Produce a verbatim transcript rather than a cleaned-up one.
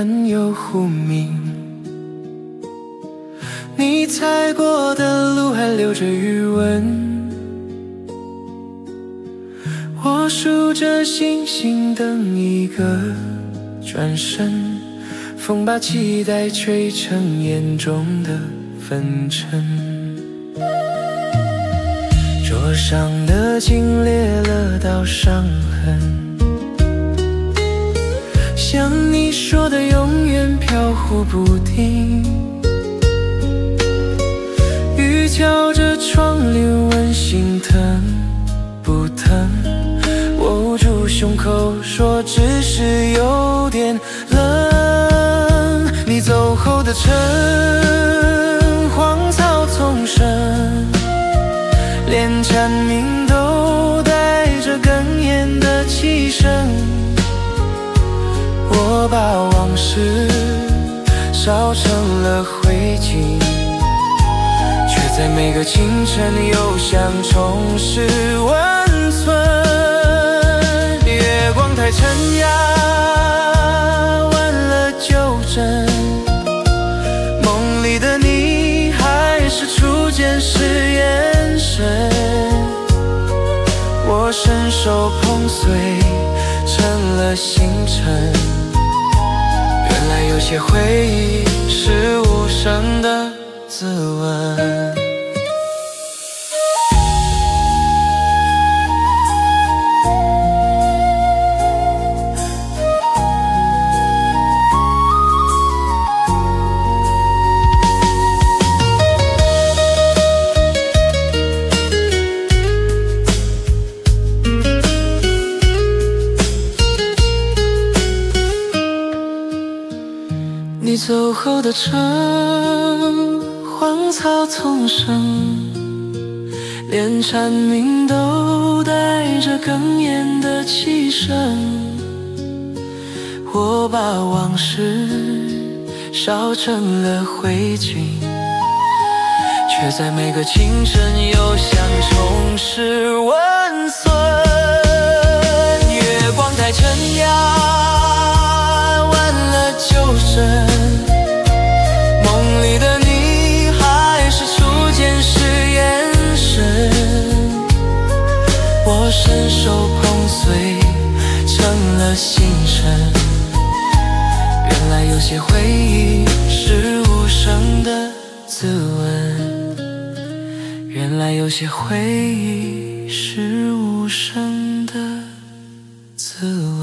温有忽明。你踩过的路还留着余温，我数着星星等一个转身，风把期待吹成眼中的粉尘。桌上的镜裂了道伤痕，像你说的永远飘忽不定。雨敲着窗棂问心疼不疼，我捂住胸口说只是有点冷。你走后的城，荒草丛生，连蝉鸣都带着哽咽的气声。我把往事烧成了灰烬，却在每个清晨又想重拾温存。月光太沉哑，弯了就正，梦里的你还是初见时眼神。我伸手碰碎成了星辰，原来有些回忆是无声的自问。你走后的城，荒草丛生，连蝉鸣都带着哽咽的气声。我把往事烧成了灰烬，却在每个清晨又想重拾温存。月光太沉哑，弯了就正，梦里的你还是初见时眼神。我伸手碰碎成了星辰，原来有些回忆是无声的自问，原来有些回忆是无声的自问。